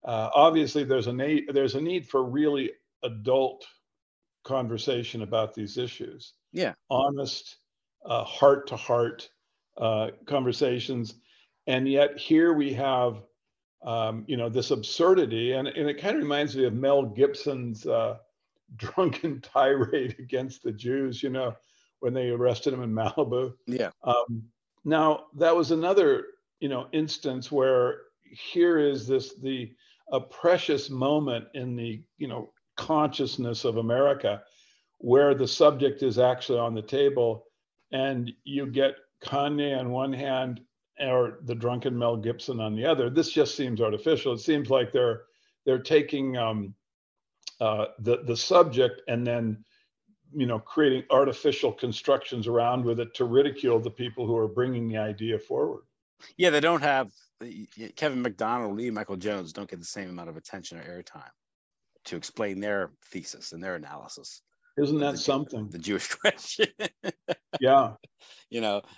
Obviously, there's a need for really adult conversation about these issues, Yeah. honest, heart to heart conversations, and yet here we have this absurdity, and it kind of reminds me of Mel Gibson's drunken tirade against the Jews, when they arrested him in Malibu. Yeah. Um, Now, that was another, instance where here is the a precious moment in the, consciousness of America where the subject is actually on the table, and you get Kanye on one hand or the drunken Mel Gibson on the other. This just seems artificial. It seems like they're taking the subject and then creating artificial constructions around with it to ridicule the people who are bringing the idea forward. Yeah, they don't have Kevin McDonald, Lee, Michael Jones don't get the same amount of attention or airtime to explain their thesis and their analysis Isn't of that something? the Jewish question. Yeah. You know,